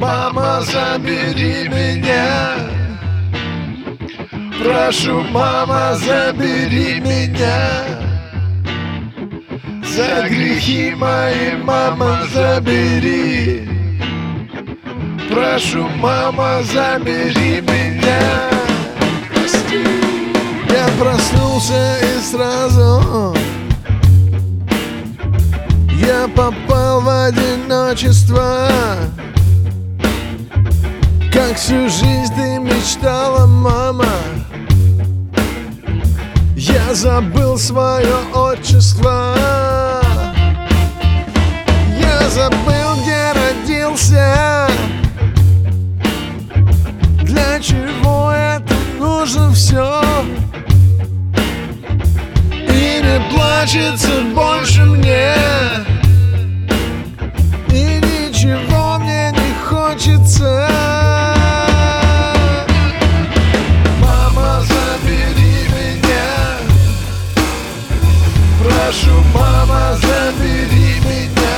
Мама, забери меня. Прошу, мама, забери меня. За грехи мои, мама, забери. Прошу, мама, забери меня. Прости. Я проснулся и сразу я попал в одиночество. Как всю жизнь ты мечтала, мама. Я забыл свое отчество. Я забыл, где родился. Для чего это нужно все? И не плачется больше мне. И ничего мне не хочется. Мама, забери меня. Прошу, мама, забери меня.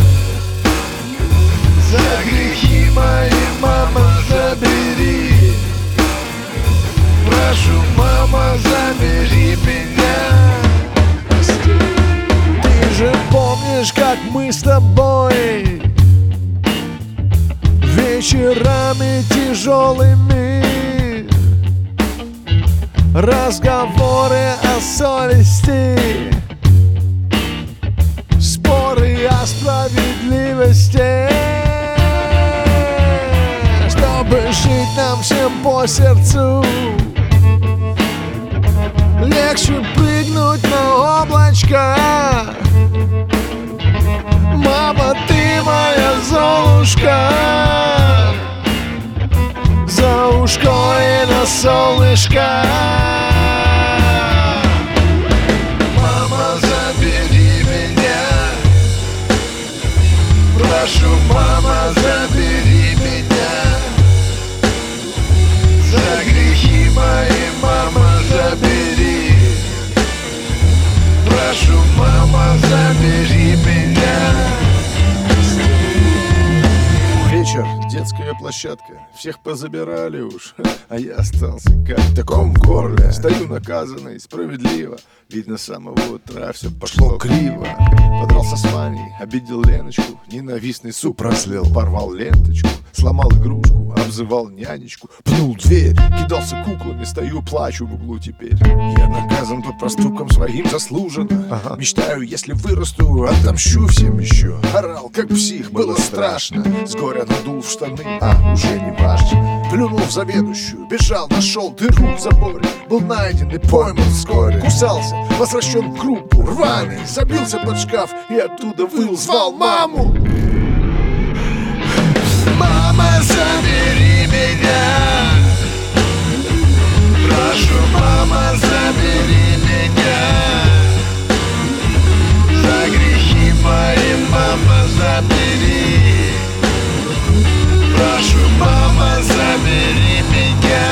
За грехи мои, мама, забери. Прошу, мама, забери меня. Ты же помнишь, как мы с тобой вечерами тяжелыми разговоры о совести, споры о справедливости, чтобы жить нам всем по сердцу. Легче прыгнуть на облачко. Мама, ты моя Золушка. За ушко и на солнышко. Мама, забери меня. Прошу, мама, забери меня. За грехи мои, мама, забери. Прошу, мама, забери меня. Вечер, детская площадка. Всех позабирали уж, а я остался как в таком горле. Стою наказанный, справедливо. Видно, с самого утра все пошло криво. Подрался с Маней, обидел Леночку. Ненавистный суп разлил, порвал ленточку. Сломал игрушку, обзывал нянечку. Пнул дверь, кидался куклами. Стою, плачу в углу теперь. Я наказан по проступкам своим заслуженно. Мечтаю, если вырасту, отомщу всем еще. Орал, как псих, было страшно. С горя надул в штаны, уже не важно. Плюнул в заведующую, бежал, нашел дыру в заборе. Был найден и пойман вскоре. Кусался, возвращен в группу, рваный. Забился под шкаф и оттуда выл, звал маму. Мама, забери меня. Прошу, мама, забери меня. За грехи мои, мама, забери. Прошу, мама, забери меня.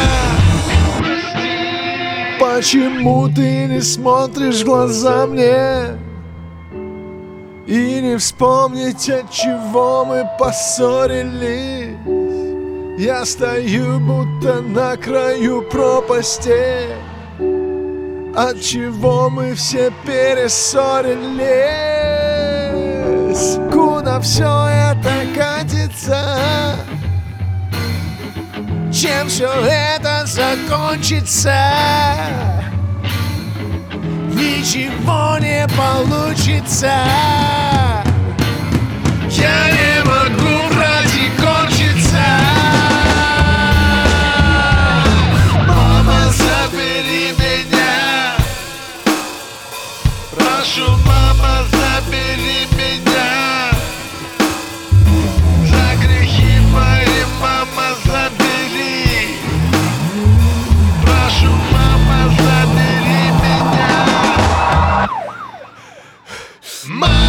Почему ты не смотришь в глаза мне? И не вспомнить, от чего мы поссорились. Я стою, будто на краю пропасти. От чего мы все перессорились. Куда все это катится? Чем все это закончится? Ничего не получится. Я не могу вроде кончиться. Мама, забери меня. Прошу, мама, забери меня. За грехи мои, мама, забери. Прошу, мама, забери меня.